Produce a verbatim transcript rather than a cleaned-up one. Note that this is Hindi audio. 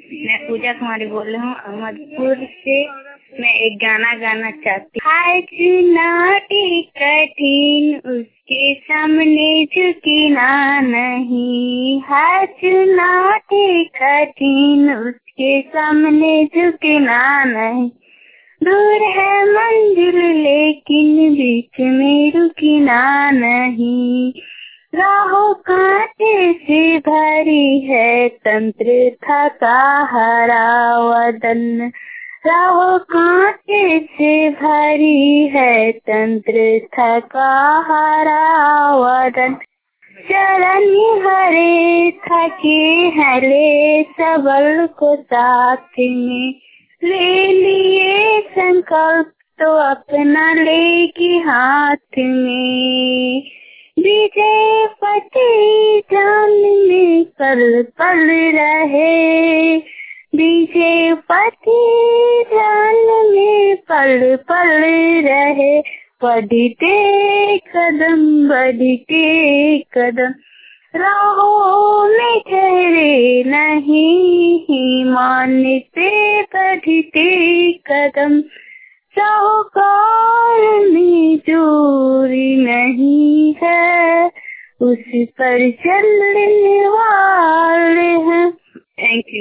मैं पूजा कुमारी बोल रही हूँ अहमदपुर से। मैं एक गाना गाना चाहती हूँ। हाय चुनौती कठिन उसके सामने झुकी ना नहीं। हाय चुनौती कठिन उसके सामने झुकी ना नहीं। दूर है मंजिल लेकिन बीच में रुकी ना नहीं। राहों कांटे से भरी है तंत्र थका हरा वदन। राहों कांटे से भरी है तंत्र थका हरा वदन। चरण हरे थके हैं ले सबल को साथ में। ले लिए संकल्प तो अपना लेगी हाथ में। विजय पति जान में पल पल रहे। विजय पति जान में पल पल रहे। बढ़ते कदम बढ़ते कदम राहों में ठहरे नहीं। मानते बढ़ते कदम साहूकार में चोरी नहीं है। उस पर चलने वाले हैं। Thank you.